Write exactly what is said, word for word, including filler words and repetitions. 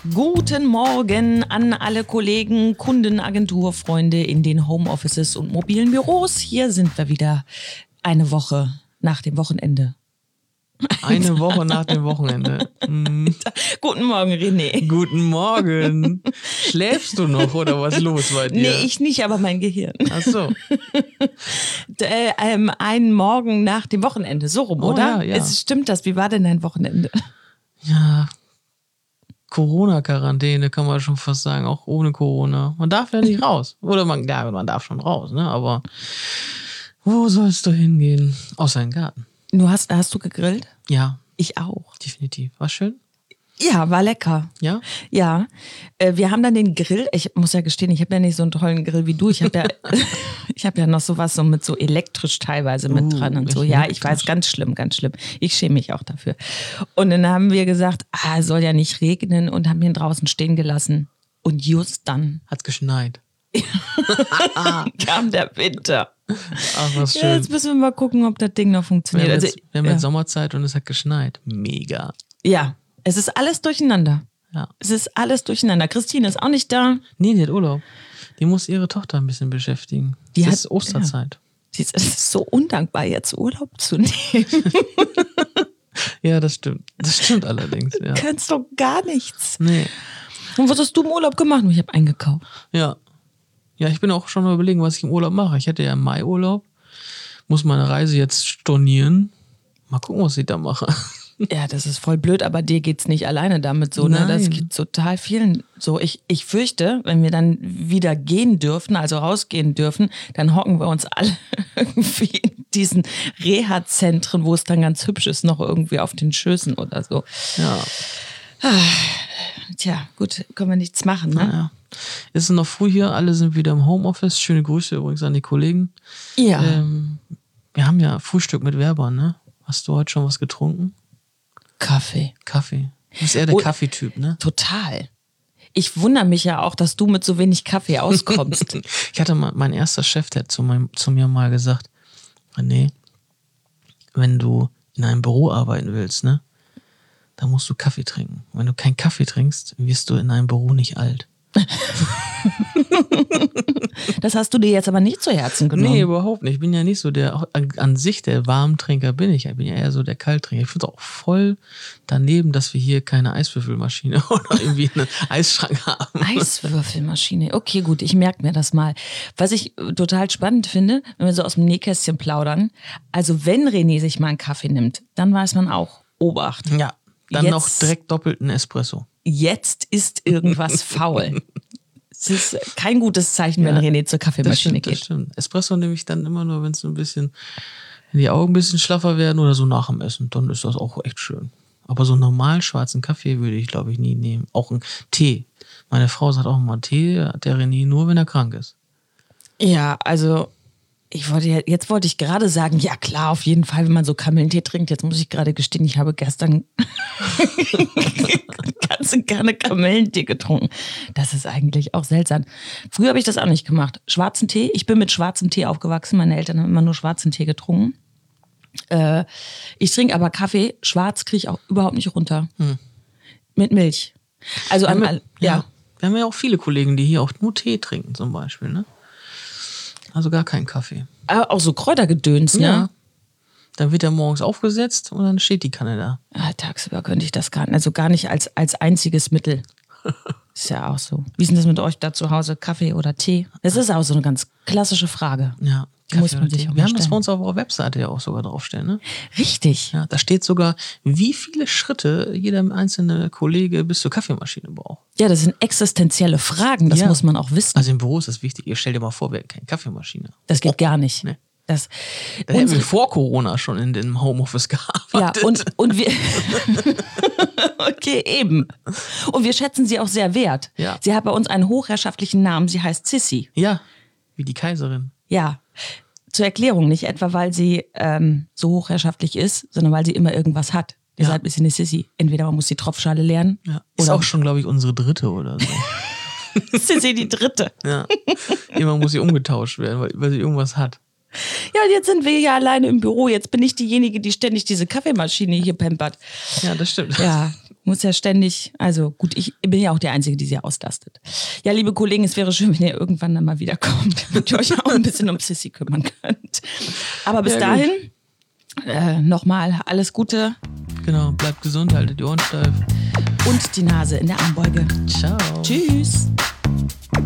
Guten Morgen an alle Kollegen, Kunden, Agenturfreunde in den Homeoffices und mobilen Büros. Hier sind wir wieder eine Woche nach dem Wochenende. Eine Woche nach dem Wochenende. Hm. Guten Morgen, René. Guten Morgen. Schläfst du noch oder was ist los bei dir? Nee, ich nicht, aber mein Gehirn. Ach so. äh, ähm, einen Morgen nach dem Wochenende, so rum, Oh, oder? ja, ja. Es stimmt das. Wie war denn dein Wochenende? Ja, Corona-Quarantäne kann man schon fast sagen, auch ohne Corona. Man darf ja nicht raus. Oder man, ja, man darf schon raus, ne? Aber wo sollst du hingehen? Außer in den Garten. Du hast, hast du gegrillt? Ja, Ich auch. definitiv. War schön? Ja, war lecker. Ja? Ja, äh, wir haben dann den Grill, ich muss ja gestehen, ich habe ja nicht so einen tollen Grill wie du. Ich habe ja, ich habe ja noch sowas so mit so elektrisch teilweise mit Uh, dran und so. ich Ja, mag ich das. weiß, ganz schlimm, ganz schlimm. Ich schäme mich auch dafür. Und dann haben wir gesagt, ah, es soll ja nicht regnen und haben ihn draußen stehen gelassen. Und just dann Hat's geschneit. kam der Winter. Ach, was Ja, schön. jetzt müssen wir mal gucken, ob das Ding noch wir funktioniert. haben Also, jetzt, wir haben ja. jetzt Sommerzeit und es hat geschneit. Mega. ja, es ist alles durcheinander. Ja. Es ist alles durcheinander. Christine ist auch nicht da. Nee, die hat Urlaub. Die muss ihre Tochter ein bisschen beschäftigen. Die es hat- ist Osterzeit. Sie ist, es ist so undankbar, jetzt Urlaub zu nehmen. Ja. das stimmt. Das stimmt allerdings. Ja. Du kannst doch gar nichts. Nee. Und was hast du im Urlaub gemacht? Ich habe eingekauft. Ja. Ja, ich bin auch schon mal überlegen, was ich im Urlaub mache. Ich hätte ja im Mai Urlaub. Muss meine Reise jetzt stornieren. Mal gucken, was ich da mache. Ja, das ist voll blöd, aber dir geht's nicht alleine damit so, ne? Das Nein. geht total vielen so. Ich, ich fürchte, wenn wir dann wieder gehen dürfen, also rausgehen dürfen, dann hocken wir uns alle irgendwie in diesen Reha-Zentren, wo es dann ganz hübsch ist, noch irgendwie auf den Schößen oder so. Ja. Tja, gut, können wir nichts machen, ne? ja. Es ist noch früh hier. Alle sind wieder im Homeoffice. Schöne Grüße übrigens an die Kollegen. Ja. Ähm, wir haben ja Frühstück mit Werbern, ne? Hast du heute schon was getrunken? Kaffee. Kaffee. Du bist eher der Oh. Kaffeetyp, ne? Total. Ich wundere mich ja auch, dass du mit so wenig Kaffee auskommst. Ich hatte mal, mein erster Chef, der hat zu, meinem, zu mir mal gesagt, René, wenn du in einem Büro arbeiten willst, ne, dann musst du Kaffee trinken. Wenn du keinen Kaffee trinkst, wirst du in einem Büro nicht alt. Das hast du dir jetzt aber nicht zu Herzen genommen. Nee, überhaupt nicht. Ich bin ja nicht so der, an, an sich der Warmtrinker bin ich. Ich bin ja eher so der Kalttrinker. Ich finde es auch voll daneben, dass wir hier keine Eiswürfelmaschine oder irgendwie einen Eisschrank haben. Eiswürfelmaschine. Okay, gut, ich merke mir das mal. Was ich äh, total spannend finde, wenn wir so aus dem Nähkästchen plaudern, also wenn René sich mal einen Kaffee nimmt, dann weiß man auch, Obacht, Ja, dann Jetzt- noch direkt doppelten Espresso. jetzt ist irgendwas faul. Es ist kein gutes Zeichen, wenn Ja, René zur Das Kaffeemaschine stimmt, das geht. stimmt. Espresso nehme ich dann immer nur, wenn es so ein bisschen, wenn die Augen ein bisschen schlaffer werden oder so nach dem Essen, dann ist das auch echt schön. Aber so einen normalen schwarzen Kaffee würde ich, glaube ich, nie nehmen. Auch einen Tee. Meine Frau sagt auch immer, Tee hat der René nur, wenn er krank ist. Ja, also ich wollte ja, jetzt wollte ich gerade sagen, ja klar, auf jeden Fall, wenn man so Kamillentee trinkt. Jetzt muss ich gerade gestehen, ich habe gestern ganze Kanne Kamillentee getrunken. Das ist eigentlich auch seltsam. Früher habe ich das auch nicht gemacht. Schwarzen Tee, ich bin mit schwarzem Tee aufgewachsen. Meine Eltern haben immer nur schwarzen Tee getrunken. Äh, ich trinke aber Kaffee, schwarz kriege ich auch überhaupt nicht runter. Mit Milch. Also an, all- ja. Wir haben ja auch viele Kollegen, die hier auch nur Tee trinken zum Beispiel, ne? Also gar keinen Kaffee. Aber auch so Kräutergedöns, ne? Ja. Dann wird er morgens aufgesetzt und dann steht die Kanne da. Ah, tagsüber könnte ich das gar nicht, also gar nicht als, als einziges Mittel. Ist ja auch so. Wie ist denn das mit euch da zu Hause? Kaffee oder Tee? Das ist auch so eine ganz klassische Frage. Ja. Die muss Kaffee man oder sich Tee. auch Wir mal haben das stellen. bei uns auf unserer Webseite ja auch sogar draufstehen, ne? Richtig. Ja, da steht sogar, wie viele Schritte jeder einzelne Kollege bis zur Kaffeemaschine braucht. Ja, das sind existenzielle Fragen, das Ja. muss man auch wissen. Also im Büro ist das wichtig. Ihr stellt dir mal vor, wir hätten keine Kaffeemaschine. Das geht gar nicht. Nee. Das, Da hätten wir unsere, vor Corona schon in dem Homeoffice ja, gearbeitet. und, und wir. Okay, eben. Und wir schätzen sie auch sehr wert. Ja. Sie hat bei uns einen hochherrschaftlichen Namen, sie heißt Sissi. Ja, wie die Kaiserin. Ja. Zur Erklärung, nicht etwa, weil sie ähm, so hochherrschaftlich ist, sondern weil sie immer irgendwas hat. Deshalb ist sie eine Sissi. Entweder man muss die Tropfschale lernen Ja. Ist oder auch schon, glaube ich, unsere dritte oder so. Sissi die dritte. Ja. Immer muss sie umgetauscht werden, weil, weil sie irgendwas hat. Ja, und jetzt sind wir ja alleine im Büro. Jetzt bin ich diejenige, die ständig diese Kaffeemaschine hier pampert. Ja, das stimmt. Ja, muss ja ständig, also gut, ich bin ja auch die Einzige, die sie auslastet. Ja, liebe Kollegen, es wäre schön, wenn ihr irgendwann dann mal wiederkommt, damit ihr euch auch ein bisschen um Sissy kümmern könnt. Aber bis ja, dahin, äh, nochmal alles Gute. Genau, bleibt gesund, haltet die Ohren steif. Und die Nase in der Armbeuge. Ciao. Tschüss.